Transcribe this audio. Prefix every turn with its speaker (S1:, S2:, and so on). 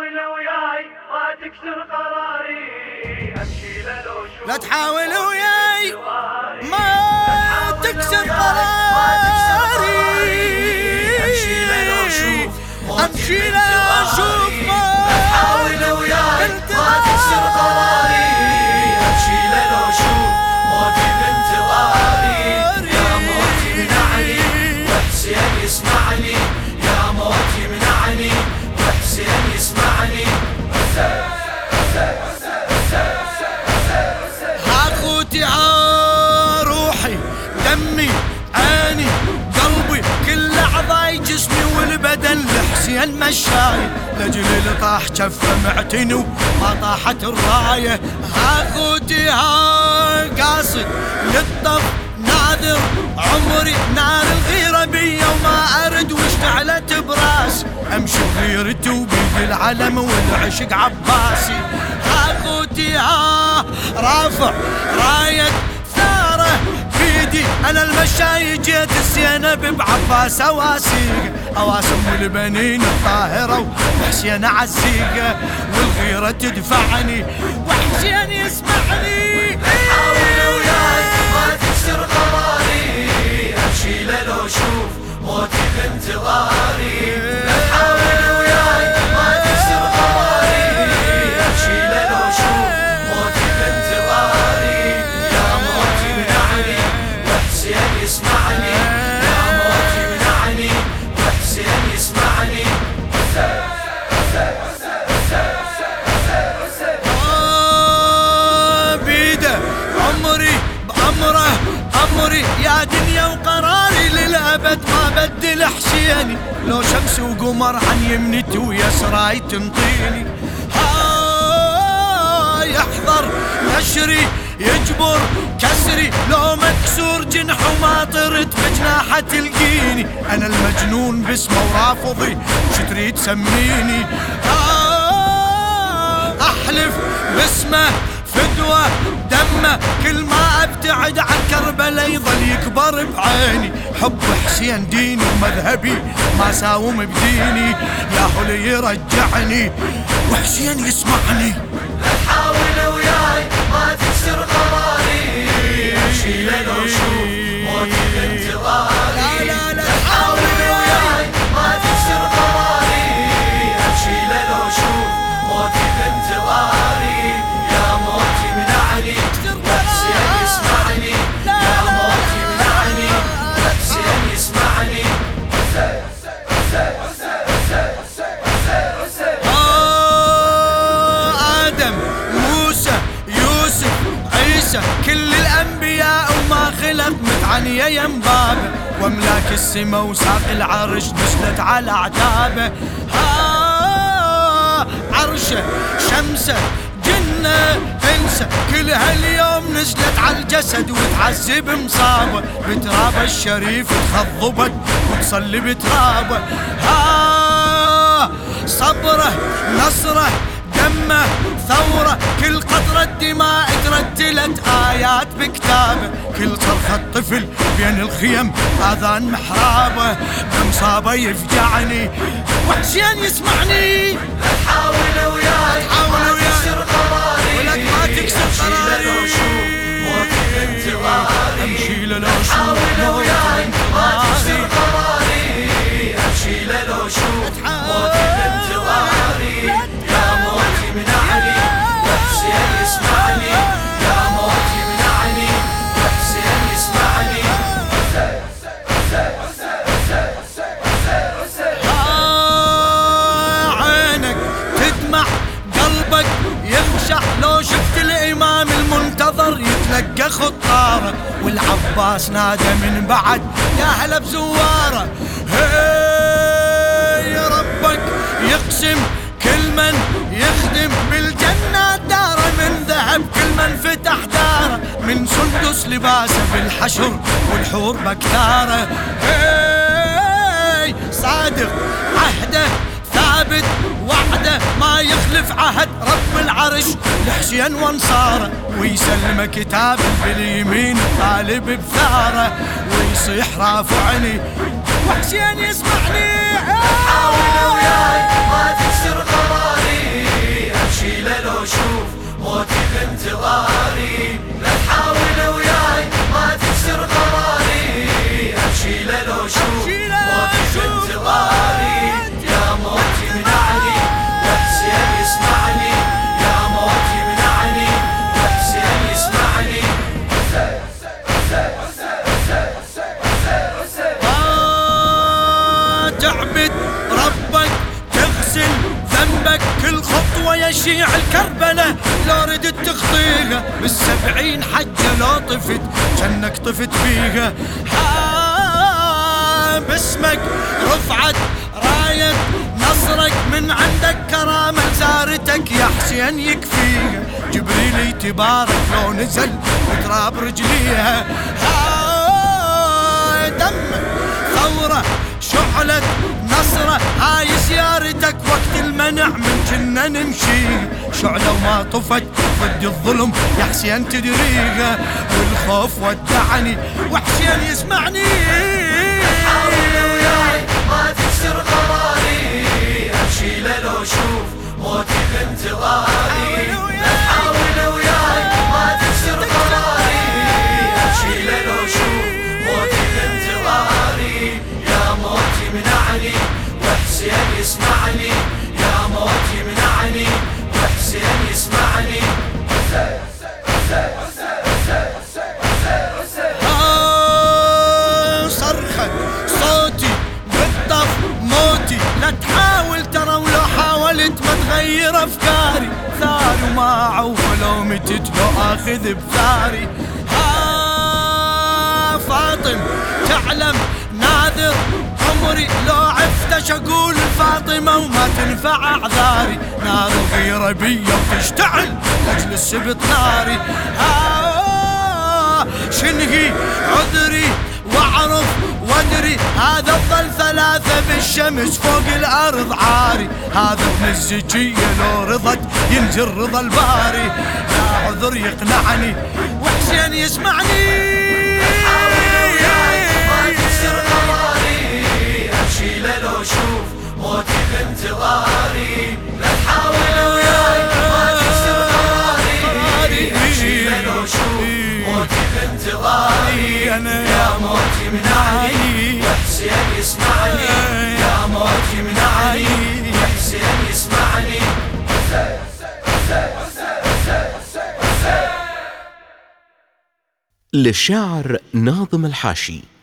S1: تحاول وياي ما تكسر قراري، امشي
S2: لا تحاول وياي ما تكسر قراري،
S3: امشي لو اشوف
S2: امشي لو اشوف
S3: لا تحاول وياي ما تكسر قراري، امشي لو اشوف موتي بانتظاري، يا موتي منعني وحسين يسمعني، يا موتي منعني وحسين يسمعني.
S2: اخوتي روحي دمي عيني قلبي كل اعضاي جسمي والبدن لحسين مشاي، لاجل اللي طاح جفه معتني وما طاحت الرايه. اخوتي قاصد للطف ناذر عمري نار الغيره بيا وما ارد واشتعلت براس، امشي بغيرتي وبيد العلم والعشق عباسي. اخوتي رافع رايه ثاره بيدي انا المشاي جيت الزينب بعباس اواسيق، اواسم البنين الطاهره وحسين عزيقه، والغيره تدفعني وحسين يسمعني.
S3: حاول وياي ما تكسر قراري، امشي لو اشوف موتي بانتظاري، حاول وياي ما تكسر قراري، امشي لو اشوف موتي بانتظاري، يا موتي منعني وحسين يسمعني، يا موتي منعني وحسين يسمعني.
S2: بيده عمري بأمره أمري يا دنيا وقراري للأبد ما بدل حسيني، لو شمس وقمر عن يمنتي ويسراي تنطيني. يحضر نشري يجبر كسري، لو مكسور جنح وما طرت بجناحه تلقيني، انا المجنون باسمه ورافضي وش تريد تسميني. احلف باسمه فدوة دمه كل ما ابتعد عن كربلاء يظل يكبر بعيني، حب حسين ديني ومذهبي ما ساوم بديني، يا هو اللي يرجعني وحسين يسمعني.
S3: لا تحاول وياي ما تكسر قراري، امشي لو اشوف موتي بانتظاري، لا تحاول وياي ما تكسر قراري، امشي لو اشوف موتي بانتظاري، يا موتي منعني وحسين يسمعني، يا موتي منعني وحسين يسمعني.
S2: آدم موسى يوسف عيسى كل الأنبياء وما خلق متعنية ينبابه، واملاك السما وساق العرش نزلت على عتابه. عرشه شمسه جنة انسى كل هاليوم نزلت على الجسد وتعذب مصابه، بترابه الشريف تخضبت وتصلي بترابه. صبره نصره دمه ثوره كل قطرة دماء ترتلت آيات بكتابه، كل صرخة طفل بين الخيم آذان محرابه، بمصابه يفجعني وحسين يسمعني.
S3: لا تحاول وياي ما تكسر قراري،
S2: ولك ما تكسر قراري،
S3: امشي لو اشوف موتي بانتظاري،
S2: امشي لو
S3: حاول
S2: اشوف
S3: وياي ما تكسر قراري، امشي لو اشوف موتي بانتظاري، يا موتي منعني وحسين يسمعني، يا موتي منعني وحسين يسمعني.
S2: عينك تدمع قلبك يخشع لو شفت الإمام المنتظر يتلقى خطاره، والعباس نادى من بعد يا هلا بزواره. هي ربك يقسم كل من يخدم بالجنة داره، من ذهب كل من فتح داره، من سندس لباسه بالحشر والحور بكتاره. صادق عهده ثابت وعده ما يخلف عهد رب العرش لحسين وانصاره، ويسلم كتاب باليمين طالب بثاره، ويصيح رافعني وحسين يسمعني.
S3: حاول وياي ما تكسر قراري،
S2: يا شيع الكربلة لو ردت تخطيها بال70 حجة لو طفت جنك طفت بيها. باسمك رفعت راية نصرك من عندك كرامة زارتك يا حسين يكفيها. جبريل تبارك لو نزل وتراب رجليها. دمك ثورة شعلة نصرة هاي زيارتك وقت المنع من كنا نمشي. شعلة وما طفت ضد الظلم يا حسين تدريها. والخوف ودعني وحسين يسمعني.
S3: حاول وياي ما تكسر قراري امشي لو شوف موتي بانتظاري. حاول وياي ما تكسر قراري امشي لو شوف موتي بانتظاري. يا موتي منعني وحسين يسمعني. يا موتي منعني وحسين يسمعني.
S2: صرخة صوتي بالطف موتي لا تحاول ترى ولو حاولت ما تغير افكاري. ثاري وما ولو متت لو اخذ بثاري. فاطم تعلم ناذر عمري لو عفتش اقول فاطمة وما تنفع اعذاري. نار الغيرة بيا وتشتعل لاجل السبط ناري. شنهي عذري واعرف وادري هذا الظل 3 بالشمس فوق الارض عاري. هذا ابن الزكية لو رضت ينزل رضا الباري. لا عذر يقنعني وحسين يسمعني.
S3: حاول وياي ما تكسر قراري امشي لو شوف موتي بانتظاري. لا تحاول وياي ما تكسر قراري امشي لو شوف موتي بانتظاري. يا موتي منعني وحسين يسمعني. يا موتي منعني وحسين يسمعني.
S4: للشاعر ناظم الحاشي.